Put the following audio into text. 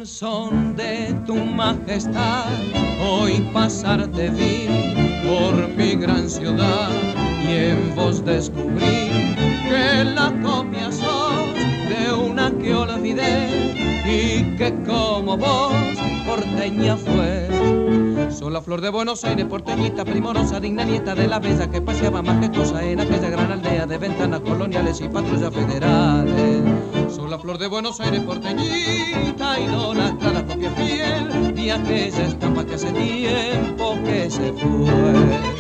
al son de tu majestad, hoy pasarte vi por mi gran ciudad y en vos descubrí que la copia sos de una que olvidé y que como vos porteña fue. Sos la flor de Buenos Aires, porteñita, primorosa, digna nieta de la bella que paseaba majestuosa en aquella gran aldea de ventanas coloniales y patrullas federales. Sos la flor de Buenos Aires, porteñita, idolatrada copia fiel de aquella estampa que hace tiempo que se fue.